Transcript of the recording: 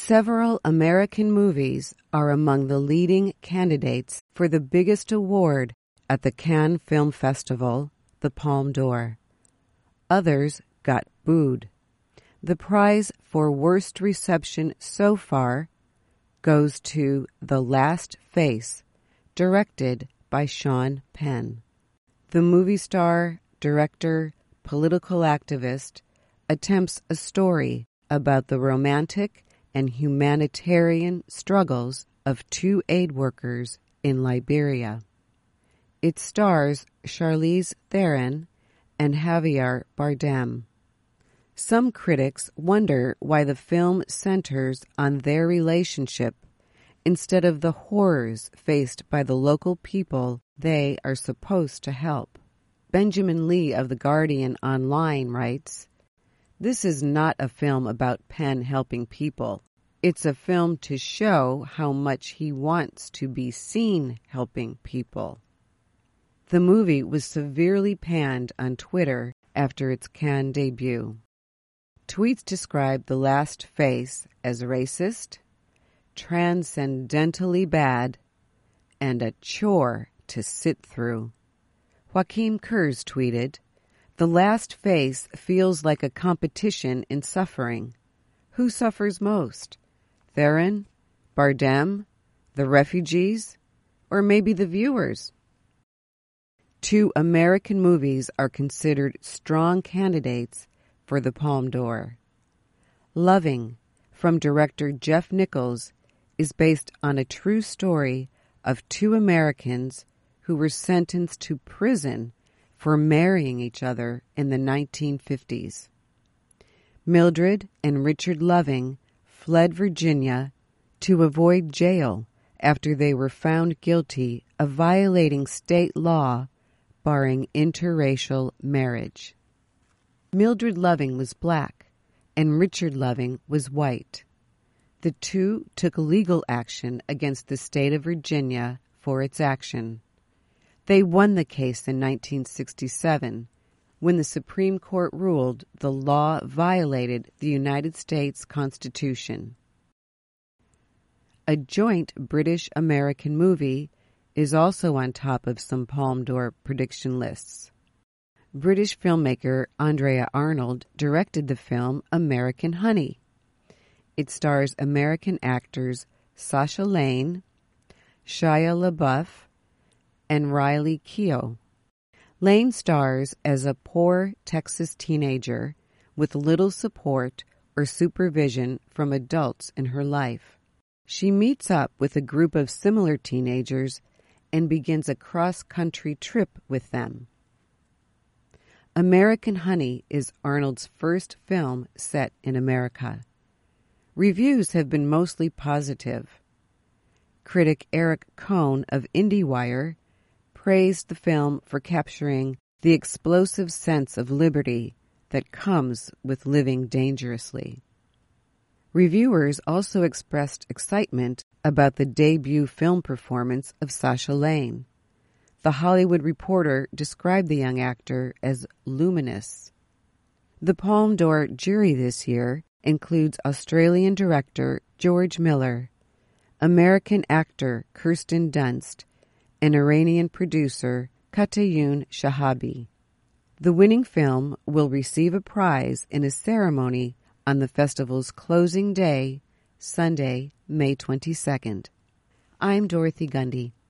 Several American movies are among the leading candidates for the biggest award at the Cannes Film Festival, the Palme d'Or. Others got booed. The prize for worst reception so far goes to The Last Face, directed by Sean Penn. The movie star, director, political activist attempts a story about the romantic and humanitarian struggles of two aid workers in Liberia. It stars Charlize Theron and Javier Bardem. Some critics wonder why the film centers on their relationship instead of the horrors faced by the local people they are supposed to help. Benjamin Lee of The Guardian Online writes, "This is not a film about Penn helping people. It's a film to show how much he wants to be seen helping people." The movie was severely panned on Twitter after its Cannes debut. Tweets described The Last Face as racist, transcendentally bad, and a chore to sit through. Joachim Kurz tweeted, "The Last Face feels like a competition in suffering. Who suffers most? Theron, Bardem, the refugees, or maybe the viewers?" Two American movies are considered strong candidates for the Palme d'Or. Loving, from director Jeff Nichols, is based on a true story of two Americans who were sentenced to prison for marrying each other in the 1950s. Mildred and Richard Loving fled Virginia to avoid jail after they were found guilty of violating state law barring interracial marriage. Mildred Loving was black and Richard Loving was white. The two took legal action against the state of Virginia for its action. They won the case in 1967 when the Supreme Court ruled the law violated the United States Constitution. A joint British-American movie is also on top of some Palme d'Or prediction lists. British filmmaker Andrea Arnold directed the film American Honey. It stars American actors Sacha Lane, Shia LaBeouf, and Riley Keough. Lane stars as a poor Texas teenager with little support or supervision from adults in her life. She meets up with a group of similar teenagers and begins a cross-country trip with them. American Honey is Arnold's first film set in America. Reviews have been mostly positive. Critic Eric Kohn of IndieWire praised the film for capturing the explosive sense of liberty that comes with living dangerously. Reviewers also expressed excitement about the debut film performance of Sacha Lane. The Hollywood Reporter described the young actor as luminous. The Palme d'Or jury this year includes Australian director George Miller, American actor Kirsten Dunst, and Iranian producer Katayoun Shahabi. The winning film will receive a prize in a ceremony on the festival's closing day, Sunday, May 22nd. I'm Dorothy Gundy.